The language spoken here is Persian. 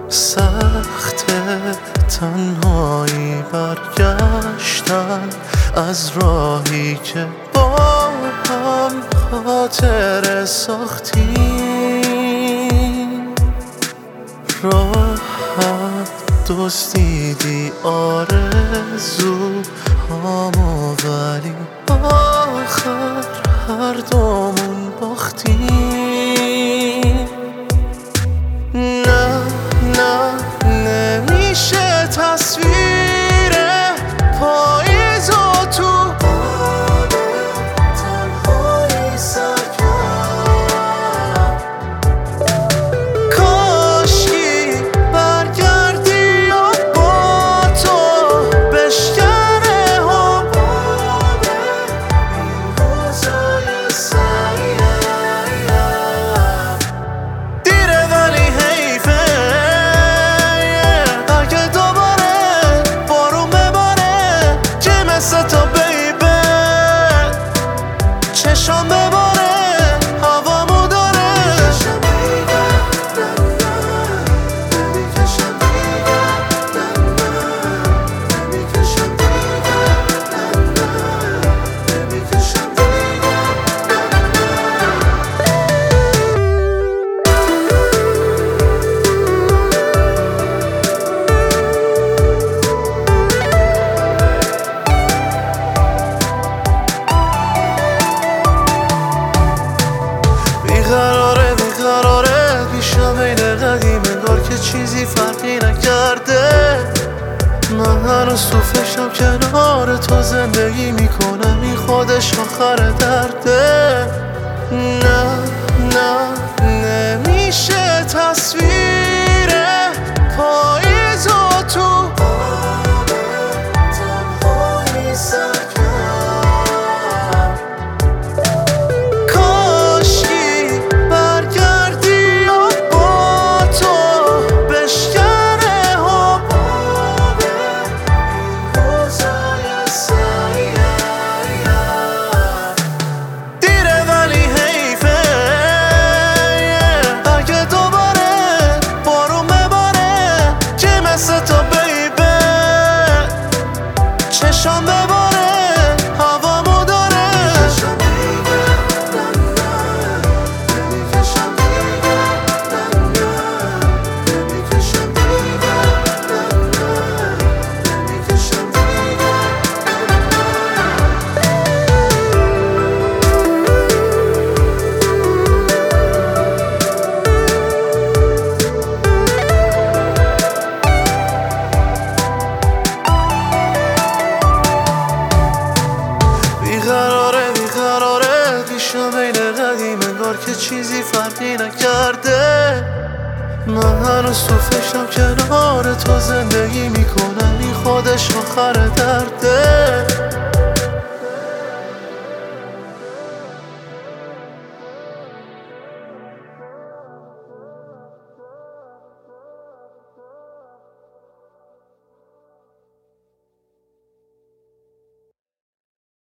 سخت تنهایی برگشتن از راهی که با هم خاطره ساختیم. راحت دزدیدی آرزوهامو ولی آخر هر دومون باختیم. نه نمیشه تصویر پاییز و تو آب تنهایی سر کرد. کاشکی برگردی و با تو بشکنه حباب این روزای سریم. دیره ولی حیفه اگه دوباره بارون بباره که مثل تو بیبه چشم بباره هوامو داره. بیقراره پیشم بین قدیم انگار که چیزی فرقی نکرده. من هنوز تو فشم کنار تو زندگی میکنم این خودش آخر درده. نه نمیشه تصویر پاییز و تو آب تنهایی سر کرد. چشم بباره هوامو داره. بیقراره پیشم بین قدیم انگار که چیزی فرقی نکرده. من هنوز تو فشم کنار تو زندگی میکنم این خودش آخر درده.